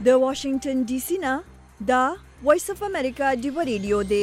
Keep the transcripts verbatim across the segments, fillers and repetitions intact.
د واشنگټن ډي سي نه دا وایس اف امریکا ډیو ریډیو دی.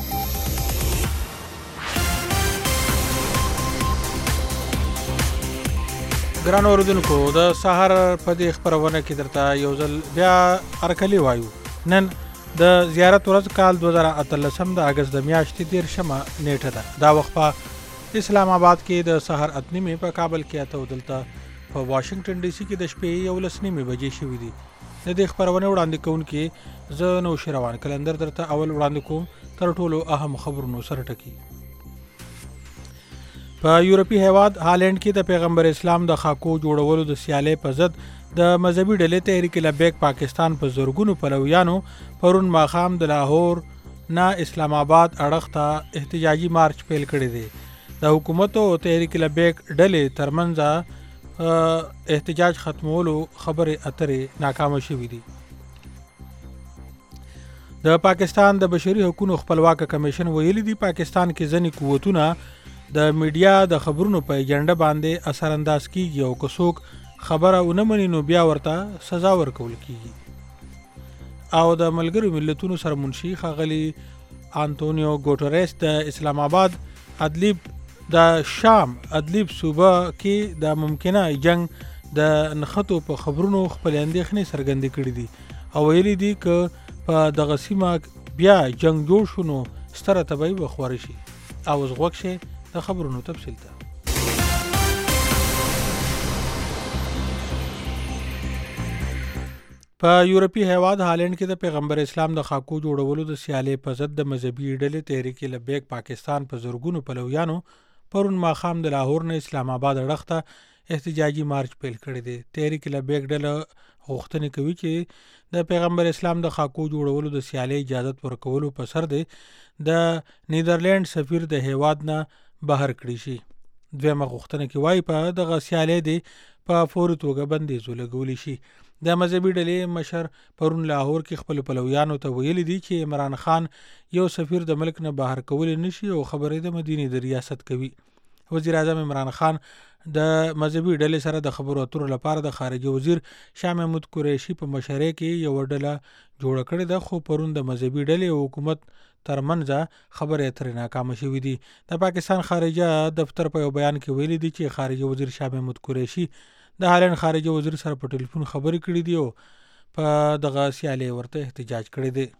ګران اوردونکو د سحر په دې خبرونه کې درته یو ځل بیا ارکلی وایو. نن د زیارت ورځ کال دوه زره اتلسم د اگست د میاشتې دیرشمه نیټه ده. دا وخت په اسلام آباد کې د سحر اته نیمې، په کابل کې اته او دلته په واشنگټن ډي سي کې د شپې یولس نیمې بجې شوې دي. د دې خبرونه وړاندې کوونکي زه نوشي روان کلندر درته اول وړاندې کوم تر ټولو اهم خبرونو سره ټکی. په یورپی هیواد هالند کې د پیغمبر اسلام د خاکو جوړولو د سیالۍ په ضد د مذهبي ډلې تحریک لبیک پاکستان په زورګونو پلویانو پرون ماښام د لاهور نه اسلام آباد اړخ ته احتجاجي مارچ پیل کړی دی. د حکومت او تحریک لبیک ډلې ترمنځ احتجاج ختمولو خبرې اترې ناکامه شوې دي. د پاکستان د بشري حقوقو خپلواک کمیشن ویلي دی پاکستان کې ځینې قوتونه د میډیا د خبرونو په ایجنډا باندې اثر انداز کیږي او که څوک خبره ونه مني نو بیا ورته سزا ورکول کیږي. او د ملګرو ملتونو سرمنشي ښاغلي انتونیو ګوټریس د اسلام آباد ادلیب د شام ادلیب صوبه کې د ممکنه جنگ د نښتو په خبرونو خپل اندېښنې څرګندې کړې دي او ویلي دي که په دغه سیمه بیا جنگ جوړ شو نو ستره تباهي به خوره شي. او اوس غوږ شئ د خبرونو تفصیل ته. په یورپی هیواد هالند کې د پیغمبر اسلام د خاکو جوړولو د سیالۍ په ضد د مذهبي ډلې تحریک لبیک پاکستان په زورګونو پلویانو پرون ماښام د لاهور نه اسلام آباد اړخ ته احتجاجي مارچ پیل کړی دی. تحریک لبیک ډله غوښتنې کوي چې د پیغمبر اسلام د خاکو جوړولو د سیالۍ اجازت ورکولو په سر دی د نیدرلند سفیر د هیواد نه بهر کړی شي. دویمه غوښتنه کې وایي په دغه سیالۍ دی په فوري توګه بندیز ولګولی شي. د مذهبي ډلې مشر پرون لاهور کې خپل پلویانو ته ویلي دي چې عمران خان یو سفیر د ملک نه بهر کولی نشي او خبرې د مدینې د ریاست کوي. وزیر اعظم عمران خان د مذهبي ډلې سره د خبرو اترو لپاره د خارجه وزیر شاه محمود قریشي په مشرۍ کې یو ډله جوړه کړې ده، خو پرون د مذهبي ډلې او حکومت ترمنځ خبرې اترې ناکامه شوې دي. د پاکستان خارجه دفتر په یو بیان کې ویلي دي چې خارجه وزیر شاه محمود قریشي د هالند خارجه وزیر سره په ټلیفون خبرې کړې دي او په دغه سیالۍ ورته احتجاج کړی دی.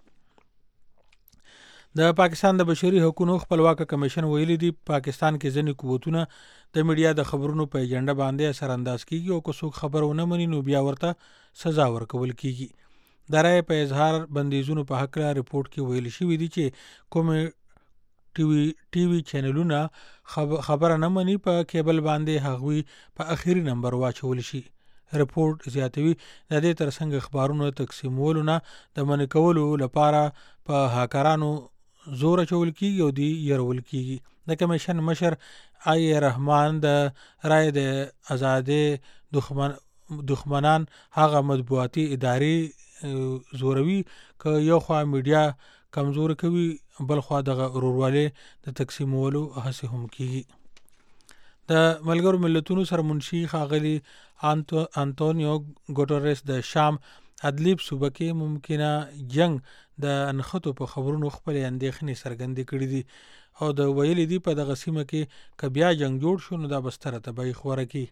د پاکستان د بشري حقوقو خپلواک کمیشن ویلي دی پاکستان کې ځینې قوتونه د میډیا د خبرونو په ایجنډا باندې اثر انداز کیږي او که څوک خبر ونه مني نو بیا ورته سزا ورکول کیږي. د رایې په اظهار بندیزونو په هکله ریپورت کې ویل شوي دي چې کوم ټي وي ټي وي چینلونه خبره نه مني په کیبل باندې هغوی په اخیری نمبر واچول شي. ریپورت زیاتوي د دې ترڅنګ خبرونو تقسیمولو نه د منع کولو لپاره په هاکرانو زور اچول کیږي او دی يرول کیږي. د کمیشن مشر آی رحمان د رای د آزادې دښمن دښمنان هغه مطبوعاتي ادارې زوروي که یو خوا میډیا کمزور کوي بل خوا دغه ورورواله د تقسیمولو هڅه هم کیږي. د ملګرو ملتونو سرمنشي ښاغلي انتونیو ګوټریس د شام ادلیب صوبه کې ممکنه جنگ د نښتو په خبرونو خپل اندېښنې څرګندې کړې دي او د ویلي دي په دغه سیمه کې که بیا جنگ جوړ شو نو دا به ستره تباهي خوره کړي.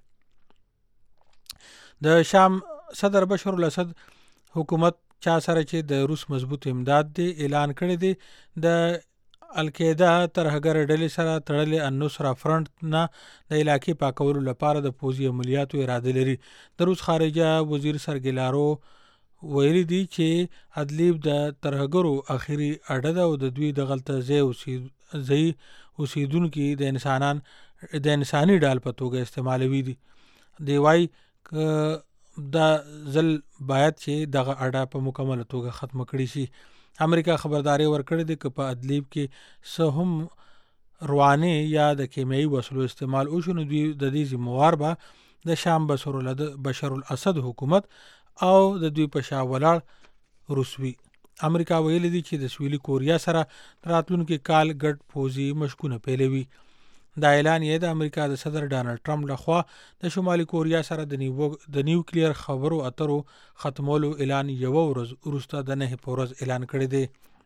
د شام صدر بشار الاسد حکومت چا سره چې د روس مضبوط امداد دی اعلان کړی دی د القاعده ترهګر ډلې سره تړلې النصره فرنٹ نه د علاقې پاکولو لپاره د پوځي عملیاتو اراده لري. د روس خارجه وزیر سرګي لارو ویلي دي چې ادلیب د ترهګرو اخیری اډه ده او د دوی د غلطه ځای اوسیدونکي د انسانان د انساني ډال په توګه استعمالوي دي. دی وايي دا ځل باید چې دغه اډه په مکمله توګه ختمه کړي شي. امریکا خبرداري ورکړې ده چې په ادلیب کې څه هم رواني یا د کیمیاوي وسلو استعمال وشو نو دوی د دې ذمہوار به د شام بشار الاسد حکومت او د دوی په شا ولاړ روسوي. امریکا ویلي دي چې د سویلي کوریا سره راتلونکي کال ګډ پوځي مشقونه پیلوي. دا اعلان یې د امریکا د صدر ډانلډ ټرمپ لخوا د شمالي کوریا سره د نیو د نیوکلیر خبرو اترو ختمولو اعلان یو ورځ وروسته د نه په ورځ اعلان کړی دی.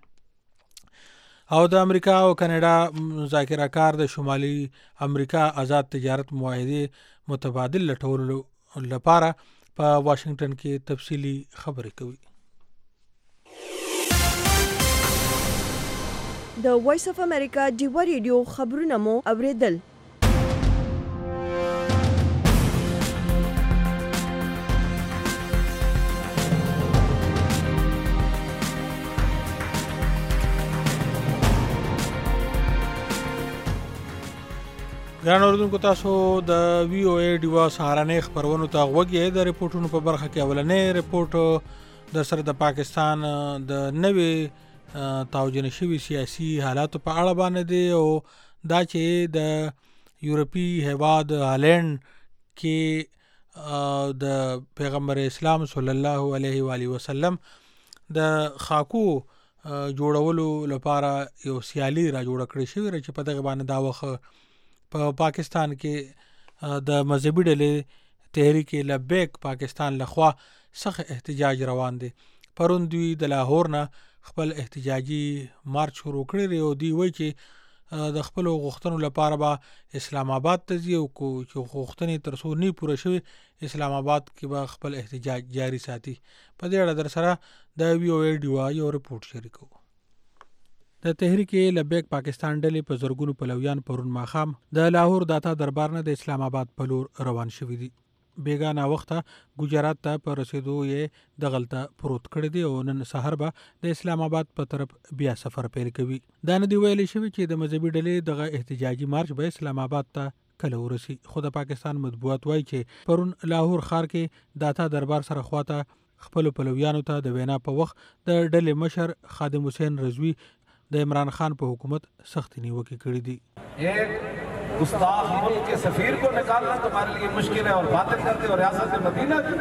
او د امریکا او کاناډا مذاکره کار د شمالي امریکا آزاد تجارت معاهده متبادل لټولو لپاره په واشنگټن کې تفصیلی خبرې کوي. د وایس اف امریکا ډیوا ریډیو خبرونه مو اوریدل. ګران اوریدونکو تاسو د وی او ای ډیوا سهارنۍ خبرونو ته غوږ یې. د ریپورټونو په برخه کې اولنې ریپورټ د سره د پاکستان د نوې تاوجن شوي سیاسي حالاتو په اړه باندې دی او دا چې د یورپی هیواد هالند کې د پیغمبر اسلام صلی الله علیه و آله وسلم د خاکو جوړولو لپاره یو سیالي را جوړ کړی شوی چې په دغه باندې دا وخت په پا پاکستان کې د مذهبي ډلې تحریک لبیک پاکستان لخوا سخت احتجاج روان دی. پرون دوی د لاهور نه خپل احتجاجي مارچ شروع کړی او دی وایي چې د خپل غوښتنو لپاره به اسلام آباد ته ځي او چې غوښتنې تر څو نه پوره شوي اسلام آباد کې به خپل احتجاج جاری ساتي. په دې اړه در سره د وی او ای ډیوا یو رپورټ شریکو. د تحریک لبیک پاکستان ډلې په زرګونو پلویان پرون ماښام د لاهور داتا دربار نه د اسلام آباد په لور روان شوي دي. بیګانه وخته ګجرات ته په رسیدو یې د غلطه پروت کړی دی او نن سحر به د اسلام آباد په طرف بیا سفر پیل کوي. دا نه دی ویلی شوي چې د مذهبي ډلې دغه احتجاجي مارچ به اسلام آباد ته کله ورسي. خو د پاکستان مطبوعات وایي چې پرون لاهور ښار کې داتا دربار سره خواته خپلو پلویانو ته د وینا په وخت د ډلې مشر خادم حسین رضوي د عمران خان په حکومت سخت نیوکې کړې دي. गुस्ताख मुल्क के सफीर को निकालना तुम्हारे लिए मुश्किल है और बातें करते हो रियासत मदीना की.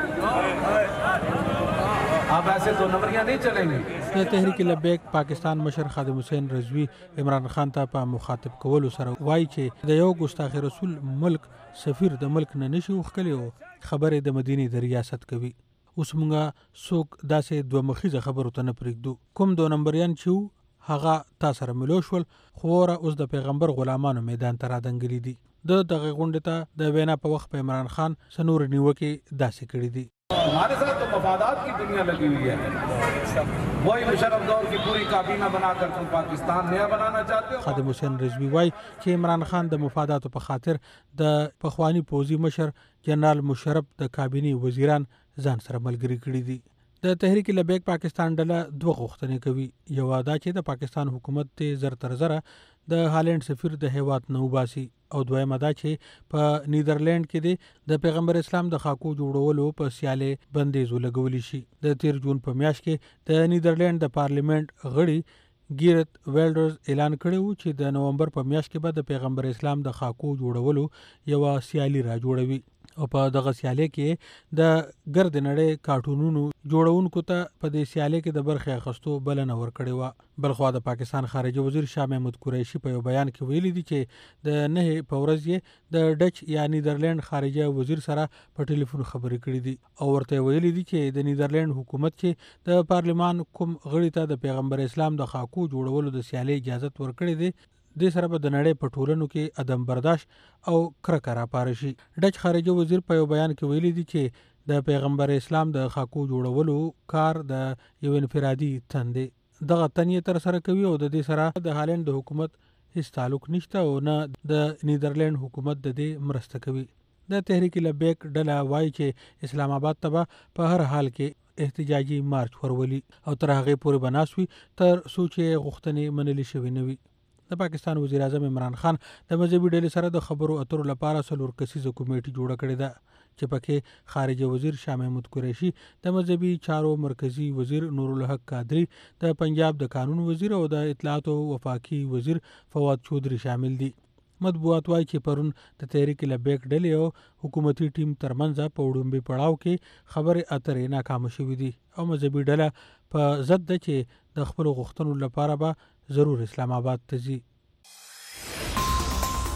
अब ऐसे दो नंबरियां नहीं चलेंगी. د تحریک لبیک پاکستان مشر خادم حسین رضوي عمران خان ته په مخاطب کولو سره وایي چې د یو ګستاخ رسول ملک سفیر د ملک نه نشي وښکلی او خبرې د مدینې د ریاست کوي. اوس مونږه څوک داسې دوه مخیزه خبرو ته نه پرېږدو. کوم دو نمبریان چې هغه تا سره ملو شول خو وره اوس د پیغمبر غلامانو میدان ته رادنګلي دي. د دغه غونډې ته د وینا په وخت په عمران خان سنور نیوکې داسې کړي دي. हमारे साथ तो मफादात की दुनिया लगी हुई है. वही मुशर्रफ दौर की पूरी काबीना बनाकर तुम पाकिस्तान नया बनाना चाहते हो. خادم حسین رضوي وایي چې عمران خان د مفاداتو په خاطر د پخوانی پوځي مشر جنرال مشرف د کابینې وزیران ځان سره ملګري کړي دي. د تحریک لبیک پاکستان ډله دوه غوښتنې کوي. یو دا چې د پاکستان حکومت ته زر تر زره د هالند سفیر د هیواد نه وباسي او دویمه دا چې په نیدرلند کې دی د پیغمبر اسلام د خاکو جوړولو په سیالې بندیز ولګولی شي. د تیر جون په میاشت کې د نیدرلند د پارلیمنت غړي ګیرت ویلډرز اعلان کړی و چې د نومبر په میاشت کې به د پیغمبر اسلام د خاکو جوړولو یوه سیالي را جوړوي او په دغه سیالۍ کې د ګرد نړۍ کارټونونو جوړونکو ته په دې سیالۍ کې د برخې اخیستو بلنه ورکړې وه. بلخوا د پاکستان خارجه وزیر شاه محمود قریشي په یو بیان کې ویلي دي چې د نهې په ورځ یې د ډچ یا نیدرلند خارجه وزیر سره په ټلیفون خبرې کړې دي او ورته ویلي دي چې د نیدرلند حکومت چې د پارلمان کوم غړي ته د پیغمبر اسلام د خاکو جوړولو د سیالۍ اجازت ورکړې دی د سره به د نړۍ په ټولنو کې عدم برداشت او کرکه راپاره شي. ډچ خارجه وزیر په یو بیان کې ویلي دي چې د پیغمبر اسلام د خاکو جوړولو کار د یو انفرادي تن دی. دغه تن یې تر سره کوي او د دې سره د هالند د حکومت هیڅ تعلق نشته او نه د نیدرلند حکومت د دې مرسته کوي. د تحریک لبیک ډله وایي چې اسلام آباد ته په هر حال کې احتجاجي مارچ ورولي او تر هغې پورې به ناست وي تر څو چې غوښتنې منلې شوې نه وي. د پاکستان وزیر اعظم عمران خان د مذهبي ډلې سره د خبرو اترو لپاره څلور کسیزه کمیټه جوړه کړې ده چې پکې خارجه وزیر شاه محمود قریشي، د مذهبي چارو مرکزی وزیر نورالحق قادری، د پنجاب د قانون وزیر او د اطلاعات او وفاقي وزیر فواد چودھری شامل دي. مطبوعات وايي چې پرون د تحریک لبیک ډلې او حکومتي ټیم ترمنځ په وړومبي پړاو کې خبرې اترې ناکامه شوې دي او مذهبي ډله په ضد ده چې د خپلو غوښتنو لپاره به ضرور اسلام آباد ته ځي.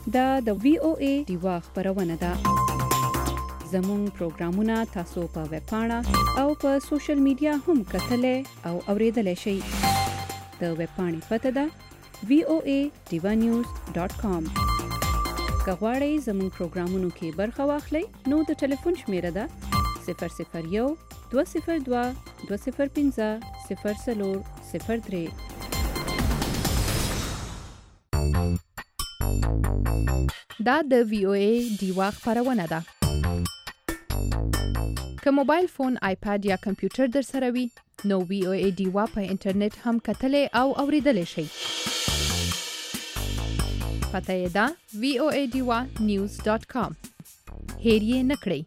دا د وی او ای دیوا خبرونه ده. زموږ پروګرامونه تاسو په ویب پاڼه او په سوشل میډیا هم کتلای او اوریدلای شئ. د ویب پاڼې پته ده وی او ای دیوا نیوز ډاټ کام. که غواړئ زموږ پروګرامونو کې برخه واخلئ نو د ټلیفون شمیره ده صفر صفر یو دوه صفر دوه دوه صفر پنځه صفر څلور صفر درې. دا د وی او ای دیوا خبرونه ده. که موبایل فون، آیپاد یا کمپیوټر در سره وي نو وی او ای دیوا په انټرنیټ هم کتلای او اوریدلای شئ. پته یې ده وی او ای دیوا نیوز ډاټ کام. هیر یې نه کړئ.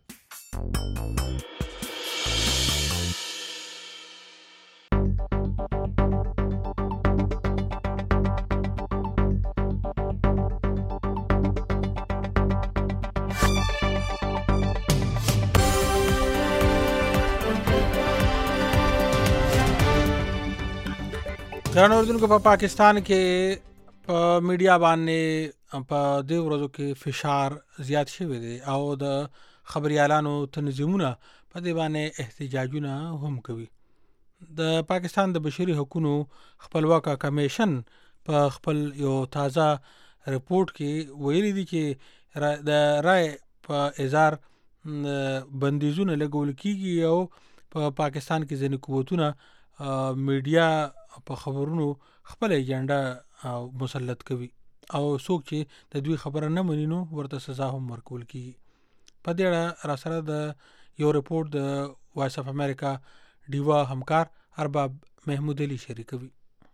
ګرانو اوردونکو په پاکستان کې په میډیا باندې په دې ورځو کې فشار زیات شوی دی او د خبريالانو تنظیمونه په دې باندې احتجاجونه هم کوي. د پاکستان د بشري حقوقو خپلواکه کمیشن په خپل یو تازه رپورت کې ویلي دي چې د رای په اظهار بندیزونه لګول کیږي او په پاکستان کې ځینې قوتونه میډیا په خبرونو خپل ایجنډا مسلط کوي او څوک چې د دوی خبره نه مني نو ورته سزا هم ورکول کیږي. په دې اړه را سره د یو رپورت د وایس اف امریکا ډیوا همکار ارباب محمود علي شریکوي.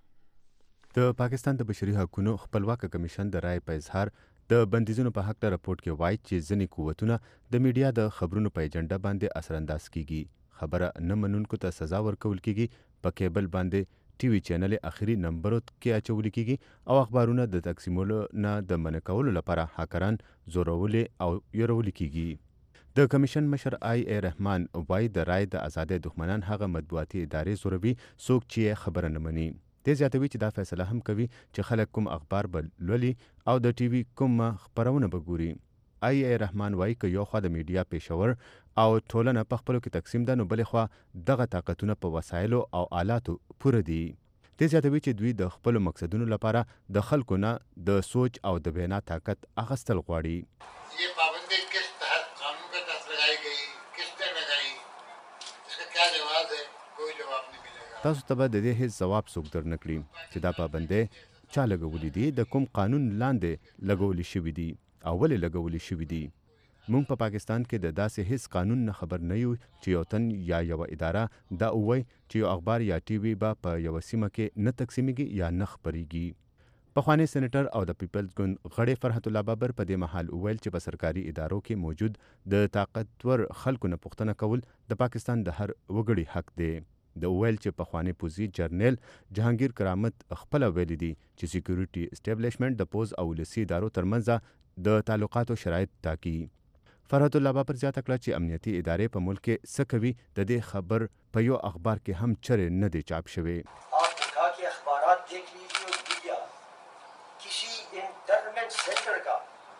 د پاکستان د بشري حقوقو خپلواکه کمیشن د رای په اظهار د بندیزونو په حق د رپورت کې وایي چې ځینې قوتونه د میډیا د خبرونو په ایجنډا باندې اثر انداز کیږي. خبره نه منونکو ته سزا ورکول کیږي. په کیبل باندې ټي وي چینل اخري نمبرو کې اچول کیږي او اخبارونه د تقسیمولو نه د منع کولو لپاره هاکران زورولې او يرول کیږي. د کمیشن مشر آی ای رحمان وایي د رای د آزادۍ دښمنان هغه مطبوعاتي ادارې زوروي څوک چې خبره نه مني. دې زیاتوي چې دا فیصله هم کوي چې خلک کوم اخبار به لولي او د ټي وي کوم خبرونه به ګوري. آی ای رحمان وایي که یو خوا د میډیا پیښور او ټولنه په خپلو کې تقسیم ده نو بلې خوا دغه طاقتونه په وسایلو او آلاتو پوره دي. دې زیاتوي چې دوی د خپلو مقصدونو لپاره د خلکو نه د سوچ او د وینا طاقت اخیستل غواړي. یہ پابندی کس تحت قانون کے تحت لگائی گئی، کس نے لگائی، اس کا کیا جواز ہے؟ کوئی جواب نہیں ملے گا. تاسو ته به د دې هیڅ ځواب څوک در نه کړي چې دا پابندۍ چا لګولې دي، د کوم قانون لاندې لګولې شوي دي او ولې لګولې شوي دي. موږ په پاکستان کې د داسې هیڅ قانون نه خبر نه یو چې یو تن یا یو اداره دا ووایي چې یو اخبار یا ټي وي به په یو سیمه کې نه تقسیمیږي یا نه خپریږي. پخوانی سېنیټر او د پیپلز ګوند غړی فرحت الله بابر په دې مهال وویل چې په سرکاري ادارو کې موجود د طاقتور خلکو نه پوښتنه کول د پاکستان د هر وګړي حق دی. د وویل چې پخوانی پوزي جرنیل جهانگیر کرامت خپل ویلي دي چې سکیورټي اسټابلیشمنت د پوز او ولسي ادارو ترمنځ د تعلقاتو شرایط ټاکي. فرحت الله بابر زیاته کړه چې امنیتي ادارې په ملک کې څه کوي د دې خبر په یو اخبار کې هم چرې نه دی چاپ شوی. آپ دکھا کے اخبارات دیکھ لیجیے اور میڈیا کسی انٹرنیٹ سینٹر کا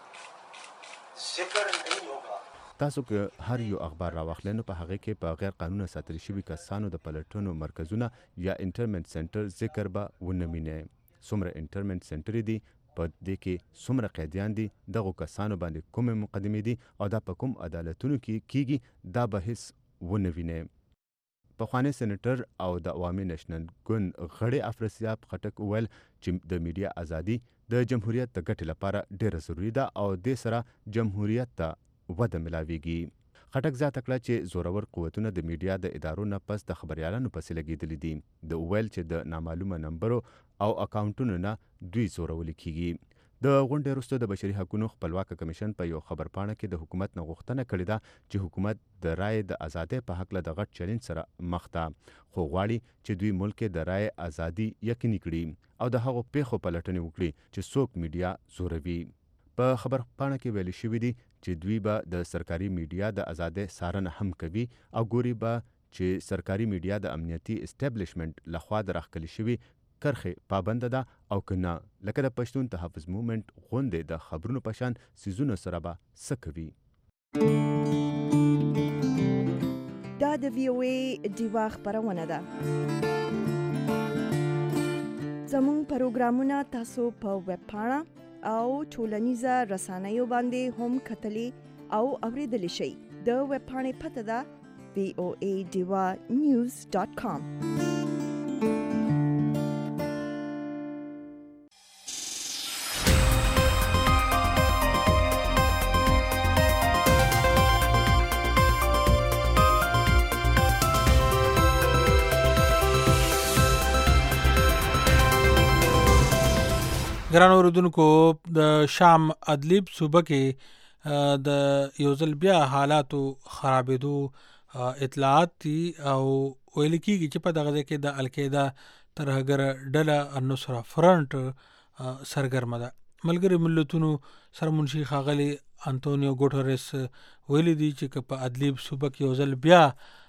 ذکر نہیں ہوگا. تاسو که هر یو اخبار راواخلئ نو په هغې کې په غیر قانونه ساتل شوي کسانو د پلټنو مرکزونه یا انټرمنټ سینټر ذکر به ونه وینئ. څومره انټرمنټ سینټرې دي، په دې کې څومره قیدیان دي، دغو کسانو باندې کومې مقدمې دي او دا په کوم عدالتونو کې کیږي، دا به هیڅ ونه وینئ. پخوانی سېنیټر او د عوامي نېشنل ګوند غړی افراسیاب خټک وویل چې د میډیا ازادي د جمهوریت د ګټې لپاره ډیره ضروري ده او دې سره جمهوریت ته وده ملاویږي. خټک زیاته کړه چې زورور قوتونه د میډیا د ادارو نه پس د خبریالانو پسې لګېدلي دي. د وویل چې د نامعلومه نمبرو او اکاونټونو نه دوی زورول کیږي. د غونډې وروسته د بشري حقوقو خپلواکه کمیشن په یو خبرپاڼه کې د حکومت نه غوښتنه کړې ده چې حکومت د رای د ازادۍ په هکله د غټ چلنج سره مخ ده، خو غواړي چې دوی ملک کې د رای ازادي یقیني کړي او د هغو پیښو پلټنې وکړي چې څوک میډیا زوروي. په خبرپاڼه کې ویل شوي دي چې دوی به د سرکاري میډیا د ازادۍ څارنه هم کوي او ګوري به چې سرکاري میډیا د امنیتي اسټابلیشمنټ لخوا د راښکلي شوي کرخې پابند ده او که نه لکه د پښتون تحفظ موومنټ غوندې د خبرونو په شان سیزونو سره به څه کوي. دا د وی او ای ډیوا خبرونه ده. زموږ پروګرامونه تاسو په ویب پاڼه او ټولنیزه رسنیو باندې هم کتلی او اوریدلی شئ. د ویب پاڼې پته ده وی او ای ډیوا نیوز ډاټ کام. ګران اوریدونکو، د شام ادلیب صوبه کې د یو ځل بیا حالاتو خرابېدو اطلاعات دي او ویل کېږي چې په دغه ځای کې د القاعده ترهګره ډله النصره فرنټ سرګرمه ده. ملګري ملتونو سرمنشي ښاغلي انتونیو ګوټرس ویلي دي چې که په ادلیب صوبه کې یو ځل بیا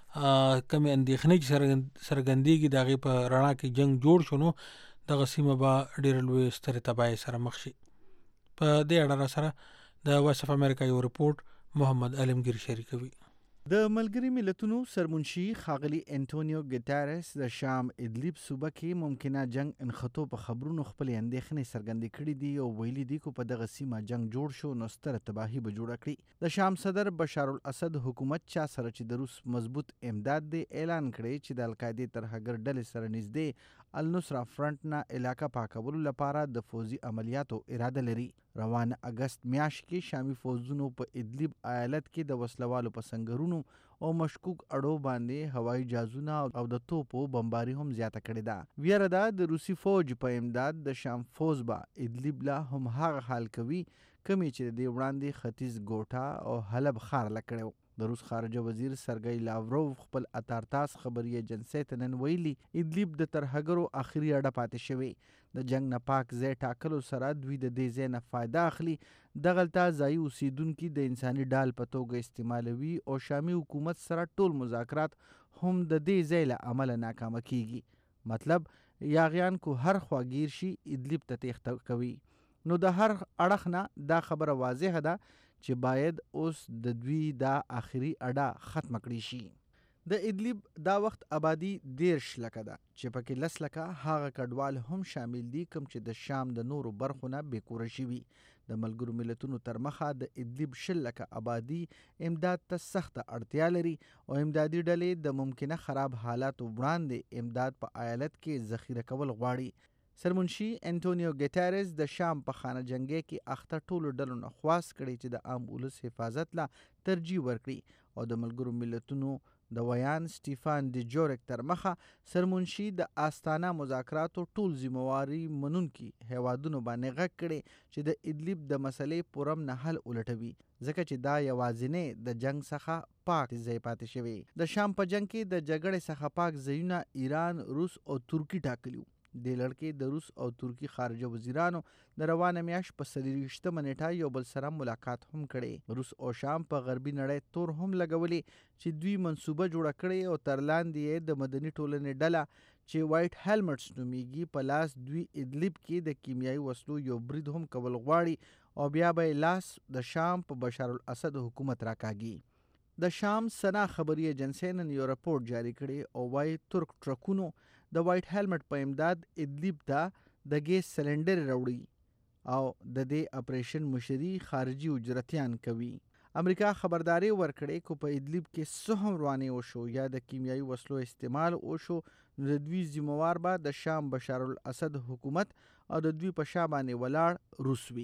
کمې اندېښنې چې څرګندېږي د هغې په رڼا کې جنګ جوړ شو نو دغه سیمه به ډېره لویې سترې تباهۍ سره مخ شي. په دې اړه را سره د وایس اف امریکا یو رپورټ محمد علمگیر شریکوي. د ملګري ملتونو سرمنشي ښاغلي انټونیو ګوټرس د شام ادلیب صوبه کې ممکنه جنگ انخطو په خبرونو خپلې اندېښنې څرګندې کړي دي او ویلي دي که په دغه سیمه جنگ جوړ شو نو ستره تباهي به جوړه کړي. د شام صدر بشار الاسد حکومت چا سره چې د روس مضبوط امداد دی اعلان کړی چې د القاعدې ترهګر ډلې سره نږدې النصره فرنټ نه علاقه پاکولو لپاره د فوزي عملیاتو اراده لري. روان اگست میاشت کې شامي فوزونو په ادلیب ایالت کې د وسلوالو په سنگرونو او مشکوک اړو باندې هوایي جازونه او د توپو بمباري هم زیاته کړې ده. ویره ده د روسي فوج په امداد د شام فوز به ادلیب لا هم هغه حال کوي کمی چې د وړاندې ختیځ ګوټا او حلب ښار لکړو. د روس خارجه وزیر سرګی لاوروف خپل اتارتاس خبري ایجنسی ته نن ویلي ادلیب د ترهګرو اخري اډه پاتې شوی. د جنگ نه پاک ځای ټاکلو سره دوی د دې ځای نه فایده اخلي. دغلته ځایي اوسیدونکي د انساني ډال په توګه استعمالوي او شامي حکومت سره ټول مذاکرات هم د دې ځای له امله ناکامه کیږي. مطلب یاغیان کو هر خواګیر شي ادلیب ته تیښته کوي. نو د هر اړخ نه دا خبره واضحه ده چې باید اوس د دوی دا آخري اډه ختم کړي شي. د ادلیب دا وخت آبادی دیرش لکه ده چې پکې لس لکه هغه کډوال هم شامل دي کوم چې د شام د نورو برخو نه بېکوره شوي. د ملګرو ملتونو تر مخه د ادلیب شل لکه آبادي امداد ته سخته اړتیا لري او امدادي ډلې د ممکنه خراب حالاتو وړاندې امداد په ایالت کې ذخیره کول غواړي. سرمنشي انټونیو ګوټرس د شام په خانه جنګي کې اخته ټولو ډلو نه خواست کړي چې د عام ولس حفاظت لا ترجیح ورکړي او د ملګرو ملتونو د ویان سټیفان ډي جورک تر مخه سرمنشي د آستانه مذاکراتو ټول ذمہواري منونکي هیوادونو باندې غږ کړي چې د ادلیب د مسلې پرم نه حل ولټوي ځکه چې دا یوازینی د جنگ څخه پاک ځای پاتې شوی. د شام په جنگ کې د جګړې څخه پاک ځایونه ایران، روس او ترکی ټاکلیو. د لړکې د روس او ترکی خارجه وزیرانو د روانه میاشت په څلېرویشتمه نیټه یو بل سره ملاقات هم کړی. روس او شام په غربي نړۍ تور هم لګولي چې دوی منصوبه جوړه کړې او تر لاندې یې د مدني ټولنې ډله چې وایټ هیلمټس نومیږي په لاس دوی ادلیب کې د کیمیاوي وسلو یو برید هم کول غواړي او بیا به لاس د شام په بشار الاسد حکومت راکاږي. د شام سنا خبري ایجنسی نن یو رپورټ جاری کړی او وايي ترک ټرکونو د وایټ هیلمټ په امداد ادلیب ته د ګیس سلنډر راوړي او د دې اپریشن مشري خارجي اجرتیان کوي. امریکا خبرداري ورکړې کو په ادلیب کې څه هم روانې وشو یا د کیمیاوي وسلو استعمال وشو نو د دوی ذمہوار به د شام بشار الاسد حکومت او د دوی په شا باندې ولاړ روس وي.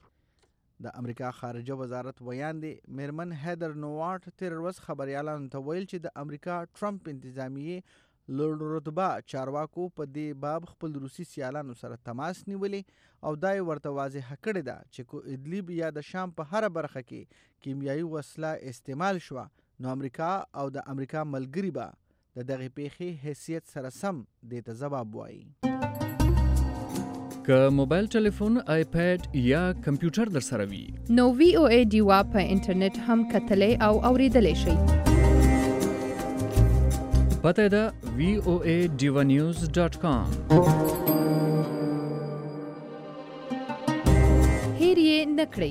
د امریکا خارجه وزارت ویان دی میرمن هیدر نوارټ تیر ورځ خبريالانو ته ویل چې د امریکا ټرمپ انتظامیه لوړ رتبه چارواکو په دې باب خپل روسي سیالانو سره تماس نیولې او دا یې ورته واضحه کړې ده چې کو ادلیب یا د شام په هره برخه کې کیمیاوي وسله استعمال شوه نو امریکا او د امریکا ملګري به د دغې پیښې حیثیت سره سم دې ته ځواب وایي. که موبایل ټلیفون، آیپیډ یا کمپیوټر در سره وي نو وی او ای ډیوا په انټرنیټ هم کتلی او اوریدلی شئ. پته ده وی او ای ډیوا نیوز ډاټ کام. نه کړئ.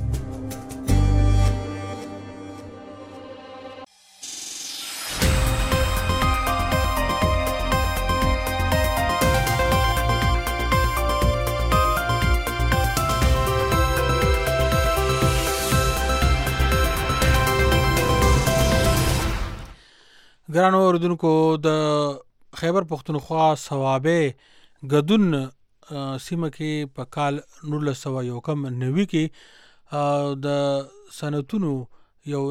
ګرانو اوریدونکو، د خیبر پښتونخوا صوابۍ ګدون سیمه کې په کال نولس سوه یو کم نوي کې د صنعتونو یو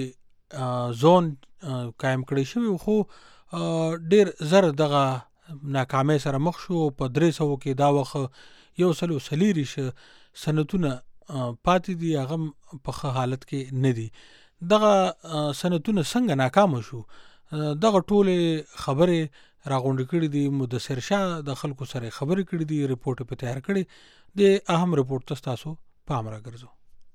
نوې زون قایم کړی شوی، خو ډېر زر دغه ناکامۍ سره مخ شو. په درې سوو کې دا وخت یو سل او څلېرویشت صنعتونه پاتې دي، هغه په ښه حالت کې نه دي. دغه صنعتونه څنګه ناکامه شو؟ دغه ټولې خبرې راغونډې کړي دي. مدثر شاه د خلکو سره خبرې کړي دي، رپورټ په تیار کړي. د اهم رپورټ ته ستاسو پام راګرځو.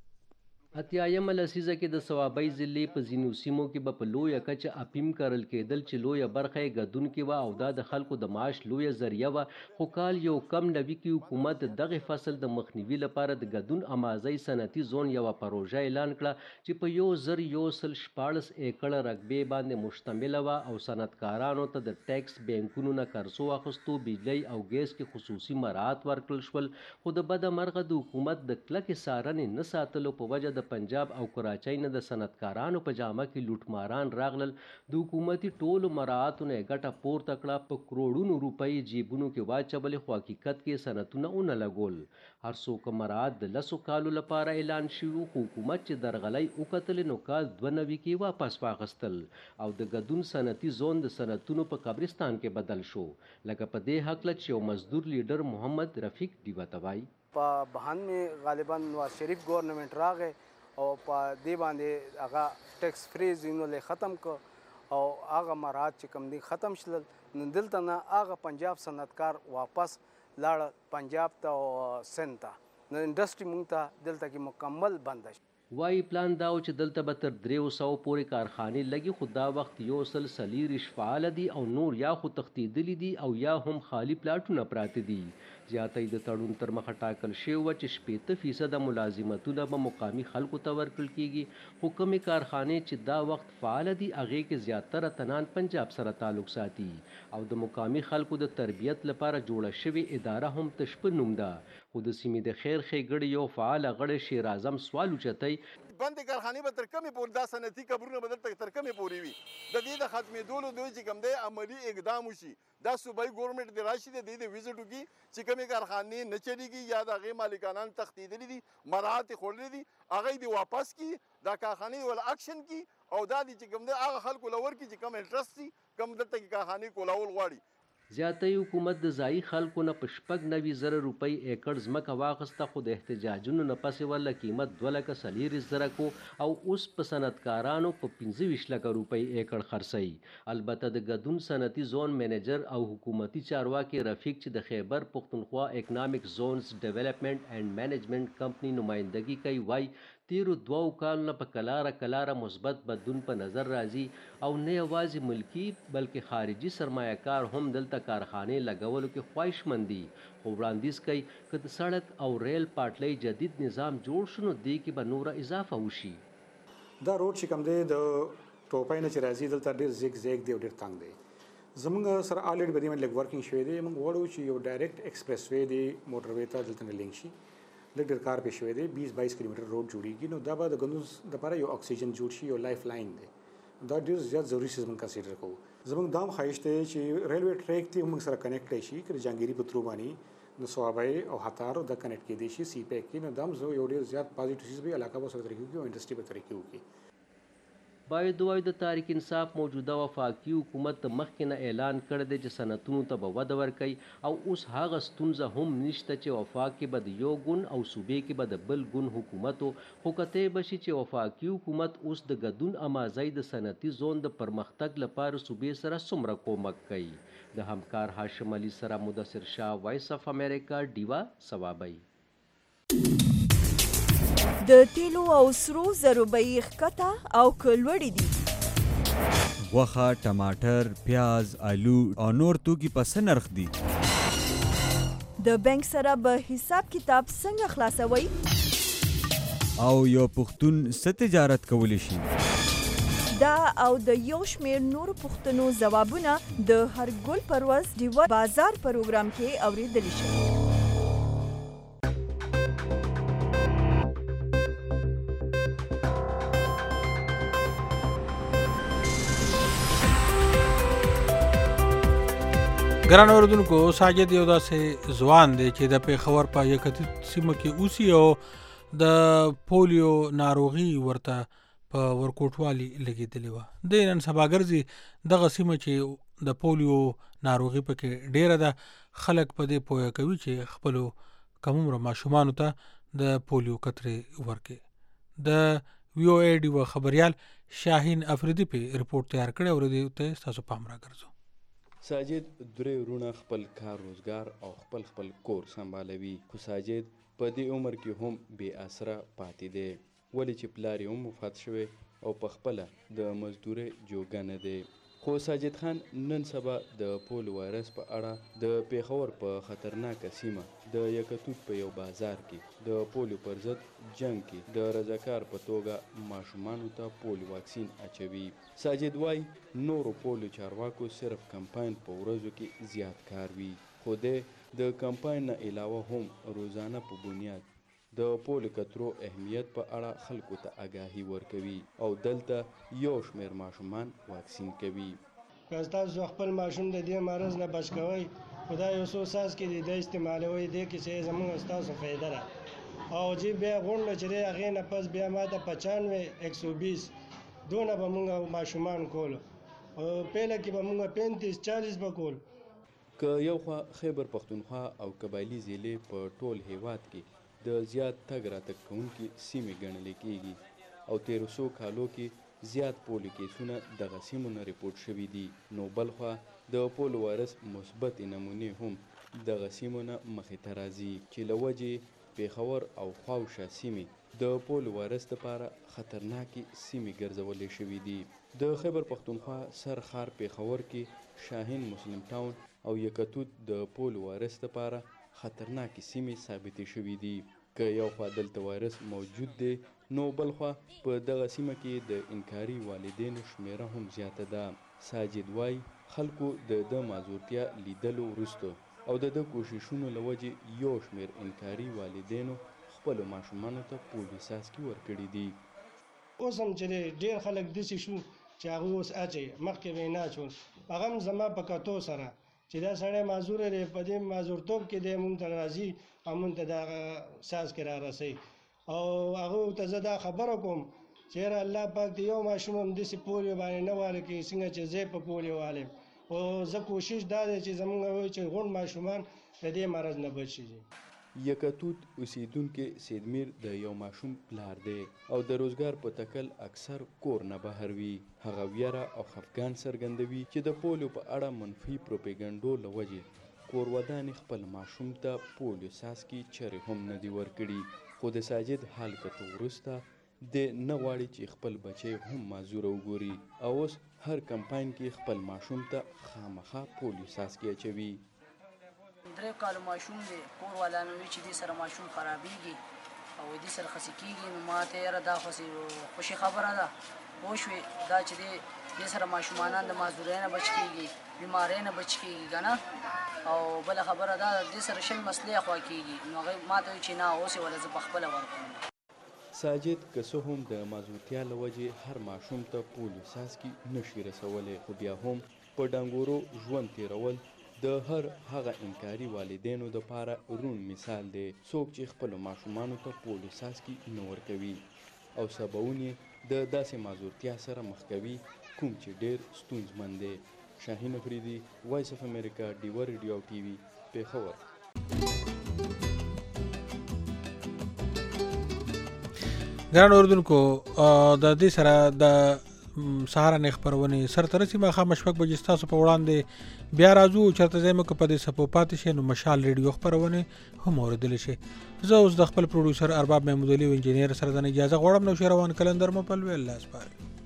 اتیایمه لسیزه کې د صوابۍ ضلع په ځینو سیمو کې به په لویه کچه اپیم کرل کېدل چې لویه برخه یې ګدونکې وه او دا د خلکو د معاش لویه ذریعه وه. خو کال یو کم نوي کې حکومت د دغې فصل د مخنیوي لپاره د ګدون امازۍ صنعتي زون یوه پروژه اعلان کړه چې په یو زر یو سل شپاړس ایکړه رقبې باندې مشتمله وه او صنعتکارانو ته د ټیکس بینکونو نه قرضو اخیستو، بجلی او ګیس کې خصوصي مراعات ورکړل شول. خو د بده مرغه د حکومت د کلکې څارنې نه ساتلو په وجه د پنجاب او کراچۍ نه د صنعتکارانو په جامه کې لوټماران راغلل. د حکومتي ټولو مراعاتو نه یې ګټه پورته کړه، په کروڑونو روپۍ جیبونو کې واچولې، خو حقیقت کې صنعتونه ونه لګول. هر څوک مراعات د لسو کالو لپاره اعلان شوي، خو حکومت چې درغلی وکتلې نو کال دوه نوي کې واپس واخیستل او د ګدون صنعتي زون د صنعتونو په قبرستان کې بدل شو. لکه په دې هکله چې یو مزدور لیډر محمد رفیق ډیوه ته وایي، په بهن کې غالبا نواز شریف ګورنمنت راغی او په دې باندې هغه ټیکس فری زینول ختم کو او هغه مراد چې کوم دي ختم شول. نو دلته نه هغه پنجاب صنعتکار واپس لاړ پنجاب ته او سند ته. نو انډسټري مونږ ته دلته کې مکمل بند شي. وایي پلان دا و چې دلته به تر دریو سوو پورې کارخانې لګي، خو دا وخت یو سل څلېرویشت فعاله دي او نور یا خو تښتېدلي دي او یا هم خالي پلاټونه پراته دي. زیاتی د تړون تر مخه ټاکل شوی وه چې شپېته فیصده ملازمتونه به مقامي خلکو ته ورکړل کېږي. خو کومې کارخانې چې دا وخت فعاله دي هغې کې زیاتره تنان پنجاب سره تعلق ساتي او د مقامي خلکو د تربیت لپاره جوړه شوې اداره هم تش په نوم ده. خو د سیمې د خیر ښېګړې یو فعاله غړی شیر اعظم سوال اوچتی، بندې کارخانې به تر کومې پورې دا صنعتي قبرونه به دلته تر کومې پورې وي؟ د دې د ختمېدولو دوی چې کوم دی عملي اقدام وشي. دا صوبایي ګورنمنټ د راشي د دې د ویزټ وکړي چې کومې کارخانې نه چلېږي یا د هغې مالکانان تښتېدلي دي، مراعات یې خوړلي دي، هغه یې دې واپس کړي، دا کارخانې ول اکشن کړي او دا دي چې کوم دی هغه خلکو له ورکړي چې کوم انټرسټ دي، کوم دلته کې کارخانې کولول غواړي. زیاتی حکومت د ځایي خلکو نه په شپږ نوي زره روپۍ ایکړ ځمکه واخیسته، خو د احتجاجونو نه پسې ورله قیمت دوه لکه څلېرویشت زره کو او اوس په صنعتکارانو په پنځه ویشت لکه روپۍ ایکړ خرڅوي. البته د ګدون صنعتي زون مینیجر او حکومتي چارواکي رفیق چې د خیبر پښتونخوا اکنامک زونز ډیولپمنٹ اینڈ مینجمنٹ کمپنی نمایندګي کوي، وایي تیرو دوو کالو نه په کلاره کلاره مثبت بدلون په نظر راځي او نه یوازې ملکي بلکې خارجي سرمایه کار هم دلته کارخانې لګولو کې خواهشمند دي. خو وړاندیز کوي که د سړک او ریل پاټلۍ جدید نظام جوړ شو نو دې کې به نوره اضافه وشي. دا روډ چې کوم دی د ټوپۍ نه چې راځي دلته ډېر زیګ زیګ دی او ډېر تنګ دی. زموږ سره الریډي په دې باندې لږ ورکینګ شوی دی. موږ غواړو چې یو ډایرکټ ایکسپریس وی دی موټر وی ته دلته نه لینک شي. لږ ډېر کار پې شوی دی، بیس بایس کیلومتر روډ جوړېږي. نو دا به د ګندوز دپاره یو اکسیجن جوړ شي، یو لایف لاین دی. دا ډېر زیات ضروري چې زموږ کنسیډر کوو. زموږ دا هم خواهش دی چې ریلوے ټریک ته موږ سره کنیکټ کړی شي، که د جهانګیري په ترو باندې د صوابۍ او هتارو دا کنیکټ کېدی شي سی پیک کې. نو دا هم یو ډېر زیات پازیټیو چیز به علاقه به سره ترقي وکړي او انډسټري به ترقي وکړي. باید وایو د تحریک انصاف موجوده وفاقي حکومت مخکې نه اعلان کړی دی چې صنعتونو ته به وده ورکوي او اوس هغه ستونزه هم نشته چې وفاق کې به د یو ګوند او صوبې کې به د بل ګوند حکومت و. خو کتی به شي چې وفاقي حکومت اوس د ګدون امازۍ د صنعتي زون د پرمختګ لپاره صوبې سره څومره کومک کوي. د همکار هاشم علي سره مدثر شاه، وایس اف امریکا، ډیوا، صوابۍ. د تیلو او سرو زرو بیې ښکته او که لوړې دي؟ غوښه، ټماټر، پیاز، آلو او نور توکي په څه نرخ دي؟ د بانک سره به حساب کتاب څنګه خلاصوئ؟ او یو پښتون څه تجارت کولی شي؟ دا او د یو شمېر نورو پوښتنو ځوابونه د هرګل پرواز ډیوه بازار پروګرام کې اورېدلی شئ. ګران اوردونکو، ساجد یو داسې ځوان دی چې د پېښور په یکتیت سیمه کې اوسي او د پولیو ناروغي ورته په ورکوټوالي لګېدلې وه. دی نن سبا ګرځي دغه سیمه چې د پولیو ناروغي پکې ډېره ده. خلک په دې پوهه کوي چې خپلو کم عمره ماشومانو ته د پولیو قطرې ورکړي. د وی او ای ډیوه خبریال شاهین افریدي پې رپورټ تیار کړی او دې ته ستاسو پام راګرځو. ساجد درې ورونه خپل کار روزګار او خپل خپل کور سنبالوي، خو ساجد په دې عمر کې هم بې اسره پاتې دی، ولې چې پلار یې هم وفات شوی او په خپله د مزدورۍ جوګه نه دی. خو ساجد خان نن سبا د پولیو وایرس په اړه د پېښور په خطرناکه سیمه د یکتوت په یو بازار کې د پولیو پر ضد جنگ کې د رضاکار په توګه ماشومانو ته پولیو واکسین اچوي. ساجد وای نورو پولیو چارواکو صرف کمپاین په ورځو کې زیات کار وي، خو د د کمپاین نه علاوه هم روزانه په بنیاد د پولیو قطرو اهمیت په اړه خلکو ته آګاهي ورکوي او دلته یو شمېر ماشومان واکسین کوي. که تاسو خپل ماشوم د دې مرض نه بچ کوئ، خو دا یو څو څاڅکي دي د استعمالوئ، دې کې چې زموږ ستاسو فایده ده. او چې بیا غونډه چې دی هغې نه پس بیا ما ته پچانوې ایک سو بیس دونه به مونږ ماشومان کولو، پهله کې به مونږ پینتیس چالیس به کول. که یو خوا خیبر پښتونخوا او قبایلي ضلعې په ټول هیواد کې د زیات تګ راتګ کوونکي سیمې ګڼلې کېږي او تېرو څو کالو کې زیات پولیو کیسونه دغه سیمو نه ریپورټ شوي دي، نو بل خوا د پولیو وایرس مثبتې نمونې هم دغه سیمو نه مخې ته راځي چې له وجې پېښور او خواوشا سیمې د پولیو وایرس دپاره خطرناکې سیمې ګرځولې شوي دي. د خیبر پښتونخوا سر ښار پېښور کې شاهین مسلم ټاون او یکتوت د پولیو وایرس دپاره خطرناکې سیمې ثابتې شوي دي. که یو خوا دلته وایرس موجود دی، نو بل خوا په دغه سیمه کې د انکاري والدینو شمیره هم زیاته ده. ساجد وای خلکو د د معذورتیا لیدلو وروسته او د د کوششونو له وجې یو شمېر انکاري والدینو خپلو ماشومانو ته پولیو څاڅکي ورکړي دي. اوس هم چې ډېر خلک داسې شو چې هغوی اوس اچوي، مخکې به یې نه اچول. هغه هم زما په کتو سره چې دا سړی معذوره دی، په دې معذورتوب کې دی مونږ ته راځي او مونږ ته دغه څاڅکي را رسوي. او هغوی ته زه دا خبره کوم چې یاره الله پاک د یو ماشوم هم داسې پولیو باندې نه والی کوي څنګه چې زه په پولیو والیم. او زه کوشش دا دی چې زمونږ وایي چې غونډ ماشومان د دې مرض نه بچ شي. یکتوت اوسیدونکي سیدمیر د یو ماشوم پلار دی او د روزګار په تکل اکثر کور نه بهر وي. هغه ویره او خفګان څرګندوي چې د پولیو په اړه منفي پروپیګنډو له وجې کور ودانې خپل ماشوم ته پولیو څاڅکي چرې هم نه دي ورکړي. خو د ساجد حال کتو وروسته د نه غواړي چې خپل بچی هم معذوره وګوري او اوس هر کمپاین کې خپل ماشوم ته خامخا پولیو څاڅکي اچوي. درې کالو ماشوم دی، کور والا مې وایي چې دې سره ماشوم خرابېږي او دې سره خسي کېږي. نو ما ته یاره دا خو خوشي خبره ده، پوه شوې، دا چې دی دې سره ماشومانان د معذورۍ نه بچ کېږي، بیمارۍ نه بچ کېږي که نه. او بله خبره دا دې سره شل مسلې خوا کېږي. نو هغې ما ته وایي چې نه اوس یې وله زه پخپله ورکوم. ساجد که څه هم د معذورتیا له وجې هر ماشوم ته پولیو څاڅکي نشي رسولی، خو بیا هم په ډنګورو ژوند تېرول د هر هغه انکاري والدینو دپاره روڼ مثال دی څوک چې خپلو ماشومانو ته پولیو څاڅکي نه ورکوي او سباوون یې د داسې معذورتیا سره مخ کوي کوم چې ډېر ستونزمن دی. شاهین افریدي، وایس اف امریکا، ډیوه ریډیو او ټي وي، پېښور. ګران اوردونکو، د دې سره د سهارنې خپرونې سرته رسي. ماښام شپږ بجې ستاسو په وړاندې بیا راځو. چېرته ځای مو که په دې څپو پاتې شئ نو مشال ریډیو خپرونې هم اورېدلی شئ. زه اوس د خپل پروډیوسر ارباب محمود علي او انجینیر سره د اجازه غواړم. نو شهروان کلندر مو په لوی الله سپارم.